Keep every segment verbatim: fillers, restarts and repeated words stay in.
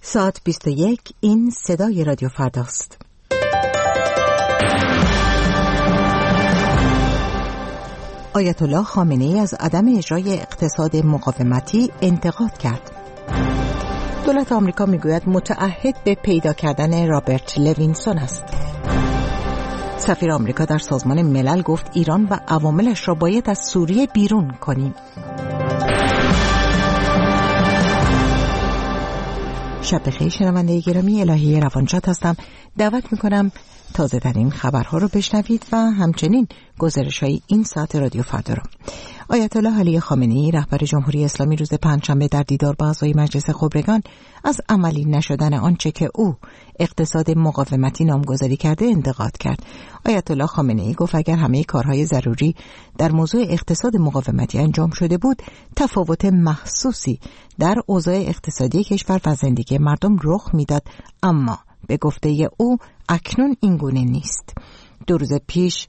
ساعت بیست و یک. این صدای رادیو فرداست. آیت الله خامنه‌ای از عدم اجرای اقتصاد مقاومتی انتقاد کرد. دولت آمریکا میگوید متعهد به پیدا کردن رابرت لوینسون است. سفیر آمریکا در سازمان ملل گفت ایران و عواملش را باید از سوریه بیرون کنیم. شب بخیر شنونده گرامی، الهی روانشاد هستم. دعوت میکنم تازه ترین خبرها رو بشنوید و همچنین گزارش‌های این ساعت رادیو فردا رو. آیت الله علی خامنه‌ای رهبر جمهوری اسلامی روز پنجشنبه در دیدار با اعضای مجلس خبرگان از عملی نشدن آنچه که او اقتصاد مقاومتی نامگذاری کرده انتقاد کرد. آیت الله خامنه‌ای گفت اگر همه کارهای ضروری در موضوع اقتصاد مقاومتی انجام شده بود، تفاوت محسوسی در اوضاع اقتصادی کشور و زندگی مردم رخ میداد، اما به گفته او اکنون این گونه نیست. دو روز پیش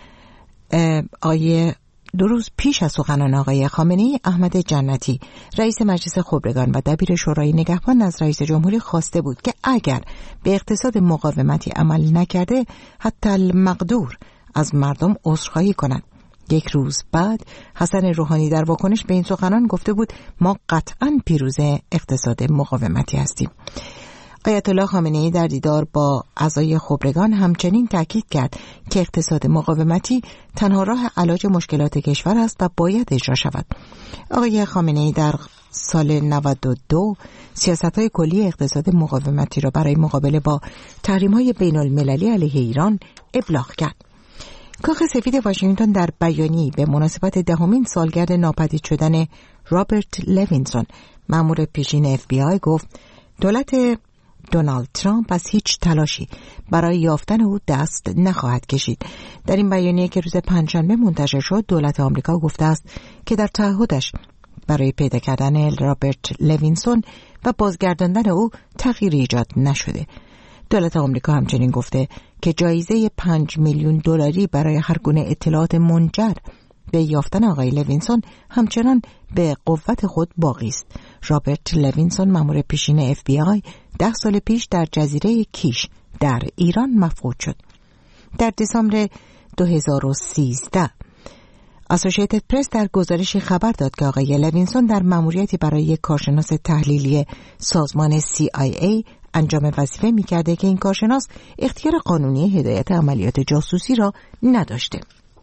آیه دو روز پیش از سخنان آقای خامنه‌ای، احمد جنتی رئیس مجلس خبرگان و دبیر شورای نگهبان از رئیس جمهوری خواسته بود که اگر به اقتصاد مقاومتی عمل نکرده حتی المقدور از مردم عذرخواهی کنند. یک روز بعد حسن روحانی در واکنش به این سخنان گفته بود ما قطعاً پیروز اقتصاد مقاومتی هستیم. آیت الله خامنه‌ای در دیدار با اعضای خبرگان همچنین تاکید کرد که اقتصاد مقاومتی تنها راه علاج مشکلات کشور است و باید اجرا شود. آقای خامنه‌ای در سال نود و دو سیاست‌های کلی اقتصاد مقاومتی را برای مقابله با تحریم‌های بین‌المللی علیه ایران ابلاغ کرد. کاخ سفید واشنگتن در بیانیه‌ای به مناسبت دهمین سالگرد ناپدید شدن رابرت لوینسون، مأمور پیشین اف بی آی، گفت دولت دونالد ترامپ از هیچ تلاشی برای یافتن او دست نخواهد کشید. در این بیانیه که روز پنجشنبه منتشر شد، دولت آمریکا گفته است که در تعهدش برای پیدا کردن رابرت لوینسون و بازگرداندن او تغییری ایجاد نشده. دولت آمریکا همچنین گفته که جایزه پنج میلیون دلاری برای هر گونه اطلاعات منجر به یافتن آقای لوینسون همچنان به قوت خود باقی است. رابرت لوینسون، مأمور پیشین اف بی آی، ده سال پیش در جزیره کیش در ایران مفقود شد. در دسامبر دو هزار و سیزده اسوسییتد پرس در گزارشی خبر داد که آقای لوینسون در مأموریتی برای یک کارشناس تحلیلی سازمان سی آی ای انجام وظیفه می‌کرده که این کارشناس اختیار قانونی هدایت عملیات جاسوسی را نداشته.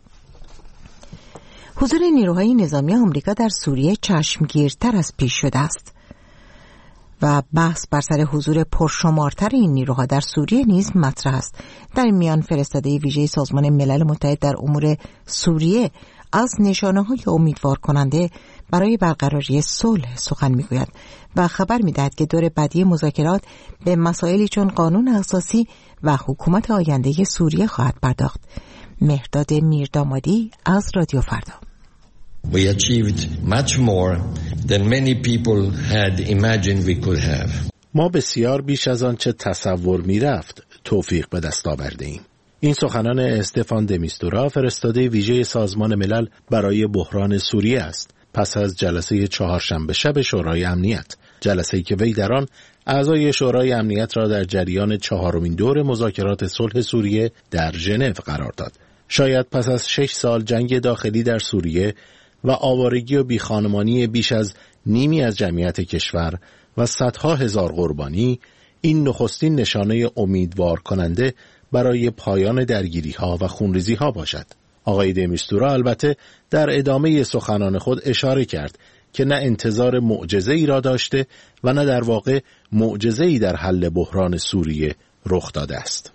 حضور نیروهای نظامی آمریکا در سوریه چشمگیرتر از پیش شده است و بحث بر سر حضور پرشمارتر این نیروها در سوریه نیز مطرح است. در این میان فرستاده ویژه سازمان ملل متحد در امور سوریه از نشانه‌های امیدوار کننده برای برقراری صلح سخن می‌گوید و خبر می‌دهد که دور بعدی مذاکرات به مسائلی چون قانون اساسی و حکومت آینده سوریه خواهد پرداخت. مهرداد میردامادی از رادیو فردا. We achieved much more than many people had imagined we could have. ما بسیار بیش از آنچه تصور می‌رفت توفیق به دست آورده‌ایم. این سخنان استفان د میستورا، فرستاده ویژه سازمان ملل برای بحران سوریه است، پس از جلسه چهارشنبه شب شورای امنیت، جلسه‌ای که وی در آن اعضای شورای امنیت را در جریان چهارمین دور مذاکرات صلح سوریه در ژنو قرار داد. شاید پس از شش سال جنگ داخلی در سوریه و آوارگی و بیخانمانی بیش از نیمی از جمعیت کشور و صدها هزار قربانی، این نخستین نشانه امیدوار کننده برای پایان درگیری ها و خونریزی ها باشد. آقای د میستورا البته در ادامه سخنان خود اشاره کرد که نه انتظار معجزه‌ای را داشته و نه در واقع معجزه‌ای در حل بحران سوریه رخ داده است.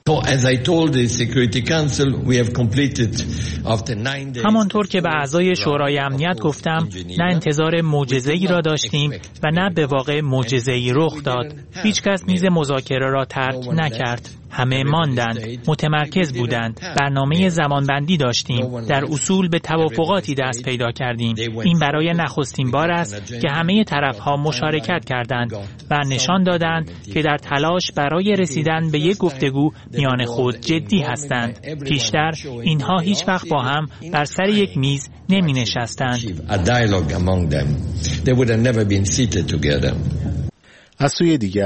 همانطور که به اعضای شورای امنیت گفتم، نه انتظار معجزه‌ای را داشتیم و نه به واقع معجزه‌ای رخ داد. هیچ کس میز مذاکره را ترک نکرد. همه ماندند، متمرکز بودند، برنامه زمانبندی داشتیم، در اصول به توافقاتی دست پیدا کردیم. این برای نخستین بار است که همه طرفها مشارکت کردند و نشان دادند که در تلاش برای رسیدن به یک گفتگو میان خود جدی هستند. پیشتر اینها هیچ وقت با هم بر سر یک میز نمی نشستند. از سوی دیگر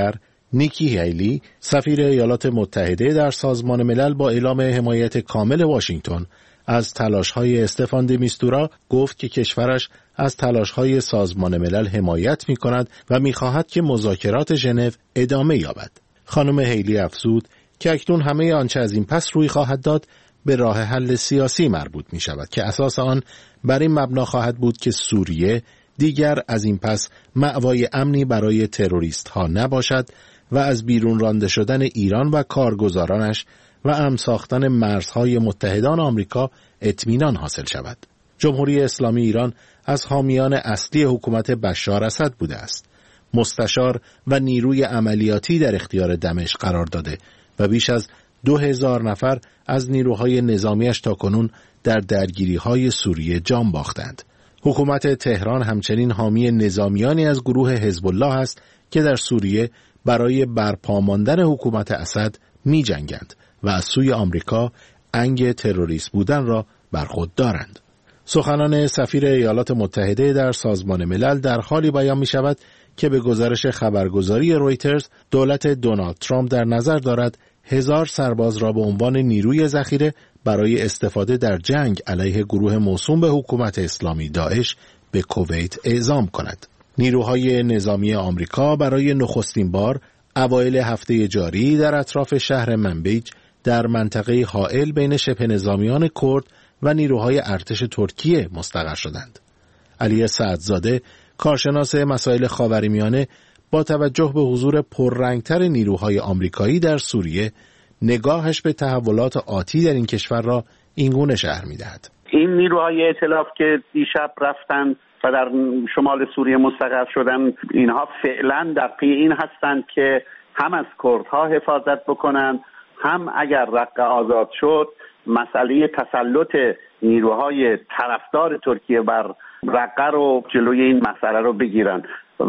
نیکی هیلی، سفیر ایالات متحده در سازمان ملل، با اعلام حمایت کامل واشنگتن از تلاش‌های استفان د میستورا گفت که کشورش از تلاش‌های سازمان ملل حمایت می‌کند و می‌خواهد که مذاکرات ژنو ادامه یابد. خانم هیلی افزود که اکنون همه آنچه از این پس روی خواهد داد به راه حل سیاسی مربوط می‌شود که اساس آن بر این مبنا خواهد بود که سوریه دیگر از این پس مأوای امنی برای تروریست‌ها نباشد و از بیرون رانده شدن ایران و کارگزارانش و امن ساختن مرزهای متحدان آمریکا اطمینان حاصل شود. جمهوری اسلامی ایران از حامیان اصلی حکومت بشار اسد بوده است. مستشار و نیروی عملیاتی در اختیار دمشق قرار داده و بیش از دو هزار نفر از نیروهای نظامیش تاکنون در درگیری‌های سوریه جان باختند. حکومت تهران همچنین حامی نظامیانی از گروه حزب الله است که در سوریه برای برپا ماندن حکومت اسد می جنگند و از سوی آمریکا انگ تروریست بودن را بر خود دارند. سخنان سفیر ایالات متحده در سازمان ملل در حالی بیان می شود که به گزارش خبرگزاری رویترز دولت دونالد ترامپ در نظر دارد هزار سرباز را به عنوان نیروی ذخیره برای استفاده در جنگ علیه گروه موسوم به حکومت اسلامی داعش به کویت اعزام کند. نیروهای نظامی آمریکا برای نخستین بار اوایل هفته جاری در اطراف شهر منبیج در منطقه حائل بین شبه نظامیان کرد و نیروهای ارتش ترکیه مستقر شدند. علی سعدزاده، کارشناس مسائل خاورمیانه، با توجه به حضور پررنگتر نیروهای آمریکایی در سوریه، نگاهش به تحولات آتی در این کشور را اینگونه شرح می‌دهد. این نیروهای ائتلاف که دیشب رفتن و در شمال سوریه مستقر شدن، اینها فعلا در پی این هستند که هم از کردها حفاظت بکنند، هم اگر رقه آزاد شد مسئله تسلط نیروهای طرفدار ترکیه بر رقه رو جلوی این مسئله رو بگیرن.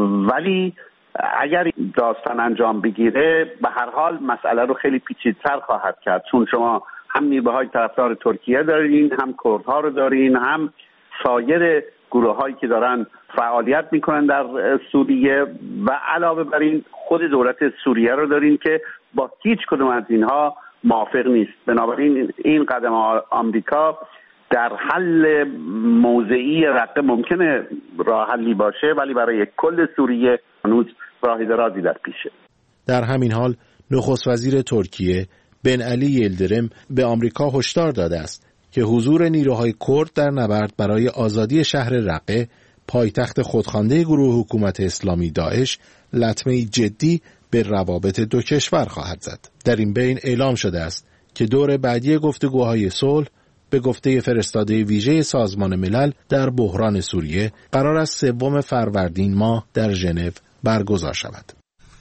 ولی اگر داستان انجام بگیره به هر حال مسئله رو خیلی پیچیده‌تر خواهد کرد، چون شما هم نیروهای طرفدار ترکیه دارین، هم کردها رو دارین، هم سایر گروه‌هایی که دارن فعالیت میکنن در سوریه و علاوه بر این خود دولت سوریه رو دارین که با هیچ کدوم از اینها موافق نیست. بنابراین این قدم آمریکا در حل موضعی رقه ممکنه راه حلی باشه، ولی برای کل سوریه هنوز راه درازی در پیشه. در همین حال نخست وزیر ترکیه بن علی یلدرم به آمریکا هشدار داده است که حضور نیروهای کرد در نبرد برای آزادی شهر رقه، پایتخت خودخوانده گروه حکومت اسلامی داعش، لطمه‌ای جدی به روابط دو کشور خواهد زد. در این بین اعلام شده است که دور بعدی گفتگوهای صلح به گفته فرستاده ویژه سازمان ملل در بحران سوریه قرار است سوم فروردین ماه در ژنو برگزار شود.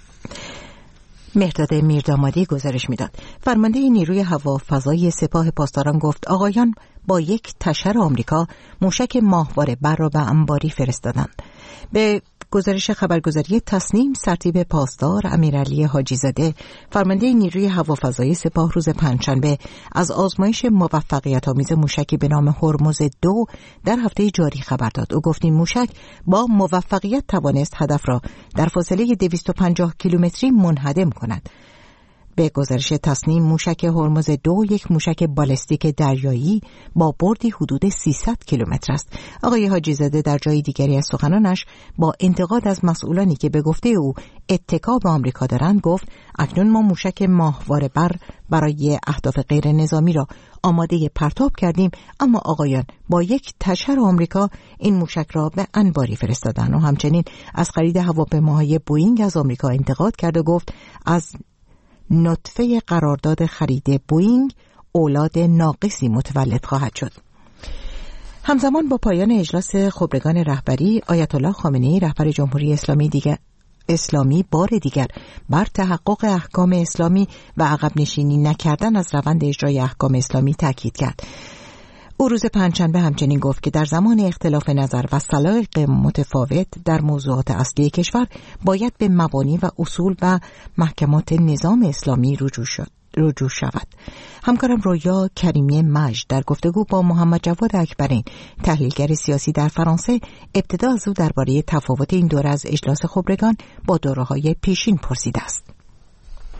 مهرداد میردامادی گزارش میداد. فرمانده نیروی هوافضایی سپاه پاسداران گفت آقایان با یک تشر آمریکا موشک ماهواره بر را به انباری فرستادند. به گزارش خبرگزاری تصنیم سرتیپ پاسدار امیرعلی حاجی زاده، فرمانده نیروی هوافضایی سپاه، روز پنجشنبه از آزمایش موفقیت آمیز موشکی به نام هرمز دو در هفته جاری خبر داد. او گفت این موشک با موفقیت توانست هدف را در فاصله دویست و پنجاه کیلومتری منهدم کند. به گزارش تصنیم موشک هرمز دو یک موشک بالستیک دریایی با بردی حدود سیصد کیلومتر است. آقای حاجی زاده در جای دیگری از سخنانش با انتقاد از مسئولانی که به گفته او اتکا به آمریکا دارند گفت اکنون ما موشک ماهواره بر برای اهداف غیر نظامی را آماده پرتاب کردیم، اما آقایان با یک تشر آمریکا این موشک را به انباری فرستادند. و همچنین از خرید هواپیماهای بوئینگ از آمریکا انتقاد کرد و گفت از نطفه قرارداد خرید بوئینگ اولاد ناقصی متولد خواهد شد. همزمان با پایان اجلاس خبرگان رهبری، آیت الله خامنه‌ای رهبر جمهوری اسلامی دیگر اسلامی بار دیگر بر تحقق احکام اسلامی و عقب نشینی نکردن از روند اجرای احکام اسلامی تاکید کرد. او روز پنجشنبه همچنین گفت که در زمان اختلاف نظر و سلایق متفاوت در موضوعات اصلی کشور باید به مبانی و اصول و محکمات نظام اسلامی رجوع شد. رجوع شود. همکارم رویا کریمی مجد در گفتگو با محمد جواد اکبرین، تحلیلگر سیاسی در فرانسه، ابتدا از او درباره تفاوت این دوره از اجلاس خبرگان با دوره‌های پیشین پرسیده است.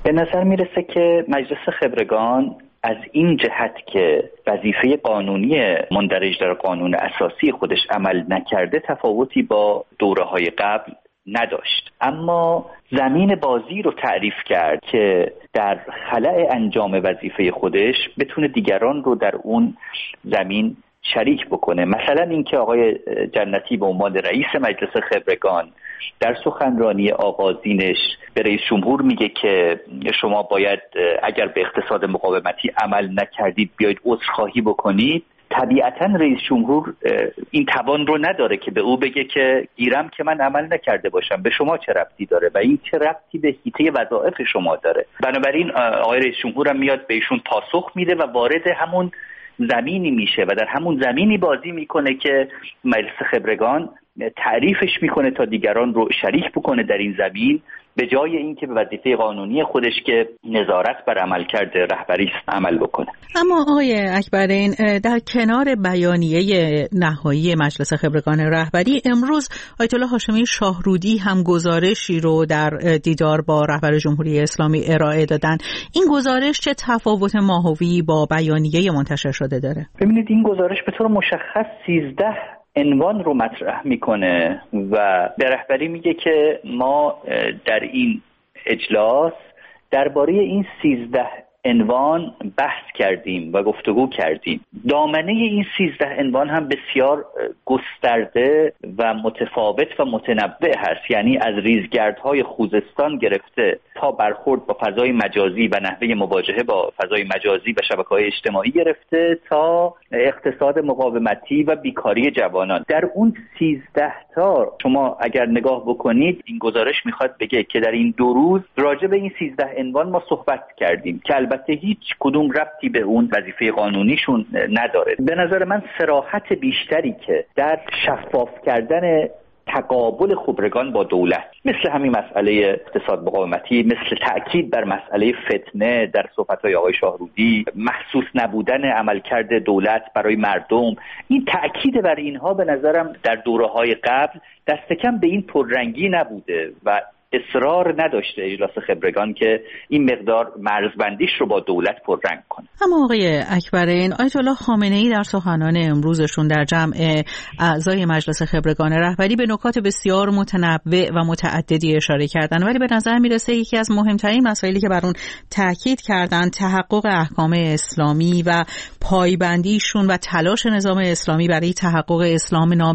به نظر میرسه که مجلس خبرگان از این جهت که وظیفه قانونی مندرج در قانون اساسی خودش عمل نکرده تفاوتی با دوره‌های قبل نداشت، اما زمین بازی رو تعریف کرد که در خلأ انجام وظیفه خودش بتونه دیگران رو در اون زمین شریک بکنه. مثلا اینکه آقای جنتی به عنوان رئیس مجلس خبرگان در سخنرانی آغازینش به رئیس جمهور میگه که شما باید اگر به اقتصاد مقاومتی عمل نکردید بیاید عذرخواهی بکنید. طبیعتا رئیس جمهور این توان رو نداره که به او بگه که گیرم که من عمل نکرده باشم، به شما چه ربطی داره و این چه ربطی به حیطه وظایف شما داره. بنابراین آقای رئیس جمهور هم میاد بهشون پاسخ میده و وارد همون زمینی میشه و در همون زمینی بازی میکنه که مجلس خبرگان تعریفش میکنه تا دیگران رو شریک بکنه در این زمین، به جای اینکه به وظیفه قانونی خودش که نظارت بر عملکرد رهبری عمل بکنه. اما آقای اکبرین، در کنار بیانیه نهایی مجلس خبرگان رهبری، امروز آیت الله هاشمی شاهرودی هم گزارشی رو در دیدار با رهبر جمهوری اسلامی ارائه دادن. این گزارش چه تفاوت ماهوی با بیانیه منتشر شده داره؟ ببینید، این گزارش به طور مشخص سیزده عنوان رو مطرح میکنه و به رهبری میگه که ما در این اجلاس درباره این سیزده عنوان بحث کردیم و گفتگو کردیم. دامنه این سیزده عنوان هم بسیار گسترده و متفاوت و متنوع هست، یعنی از ریزگردهای خوزستان گرفته تا برخورد با فضای مجازی و نحوه مواجهه با فضای مجازی و شبکه‌های اجتماعی گرفته تا اقتصاد مقاومتی و بیکاری جوانان. در اون سیزده تا شما اگر نگاه بکنید، این گزارش میخواد بگه که در این دو روز راجع به این سیزده عنوان ما صحبت کردیم که البته هیچ کدوم ربطی به اون وظیفه قانونیشون نداره. به نظر من صراحت بیشتری که در شفاف کردن تقابل خبرگان با دولت، مثل همین مسئله اقتصاد مقاومتی، مثل تأکید بر مسئله فتنه در صحبت‌های آقای شاهرودی، محسوس نبودن عملکرد دولت برای مردم، این تأکید بر اینها به نظرم در دوره‌های قبل دست کم به این پررنگی نبوده و اصرار نداشته اجلاس خبرگان که این مقدار مرزبندیش رو با دولت پررنگ کنه. اما آقای اکبرین، آیت الله خامنه‌ای در سخنان امروزشون در جمع اعضای مجلس خبرگان رهبری به نکات بسیار متنوع و متعددی اشاره کردن، ولی به نظر میرسه یکی از مهمترین مسائلی که بر اون تاکید کردن تحقق احکام اسلامی و پایبندیشون و تلاش نظام اسلامی برای تحقق اسلام ناب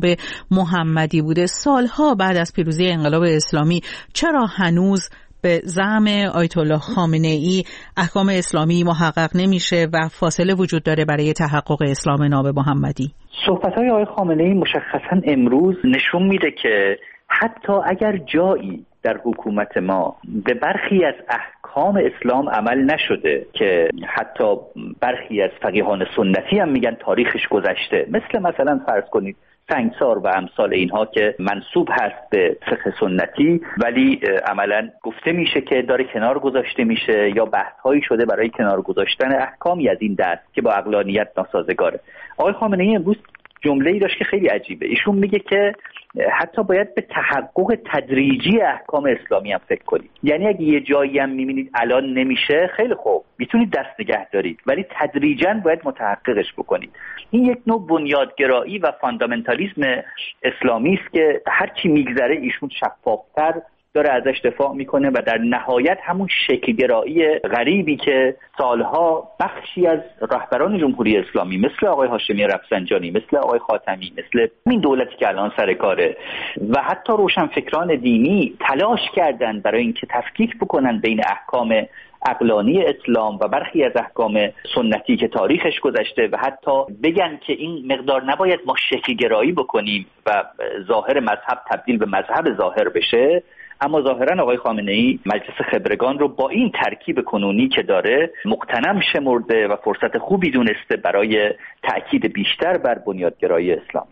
محمدی بوده. سالها بعد از پیروزی انقلاب اسلامی چرا هنوز به زعم آیت الله خامنه‌ای احکام اسلامی محقق نمیشه و فاصله وجود داره برای تحقق اسلام ناب محمدی؟ صحبت‌های آقای خامنه‌ای مشخصاً امروز نشون میده که حتی اگر جایی در حکومت ما به برخی از احکام اسلام عمل نشده که حتی برخی از فقیهان سنتی هم میگن تاریخش گذشته، مثل مثلا فرض کنید سنگسار و امثال اینها که منسوب هست به فقه سنتی ولی عملا گفته میشه که داره کنار گذاشته میشه یا بحث‌هایی شده برای کنار گذاشتن احکامی از این دست که با عقلانیت ناسازگاره. آقای خامنه‌ای امروز جمله‌ای داشت که خیلی عجیبه. ایشون میگه که حتی باید به تحقق تدریجی احکام اسلامی هم فکر کنید. یعنی اگه یه جایی هم میبینید الان نمیشه، خیلی خوب میتونید دست نگه دارید ولی تدریجاً باید متحققش بکنید. این یک نوع بنیادگرایی و فاندامنتالیسم اسلامی است که هرچی میگذره ایشون شفافتر داره ازش دفاع میکنه و در نهایت همون شکل‌گرایی غریبی که سالها بخشی از رهبران جمهوری اسلامی مثل آقای هاشمی رفسنجانی، مثل آقای خاتمی، مثل این دولتی که الان سر کاره و حتی روشنفکران دینی تلاش کردن برای اینکه تفکیک بکنن بین احکام عقلانی اسلام و برخی از احکام سنتی که تاریخش گذشته و حتی بگن که این مقدار نباید ما شکل‌گرایی بکنیم و ظاهر مذهب تبدیل به مذهب ظاهر بشه. اما ظاهرا آقای خامنه‌ای مجلس خبرگان رو با این ترکیب کنونی که داره مغتنم شمرده و فرصت خوبی دونسته برای تأکید بیشتر بر بنیادگرایی اسلام.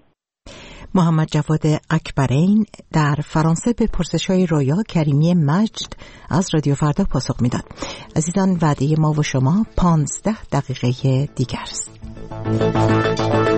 محمد جواد اکبرین در فرانسه به پرسش‌های رویا کریمی مجد از رادیو فردا پاسخ میداد. عزیزان، وعده ما و شما پانزده دقیقه دیگر است.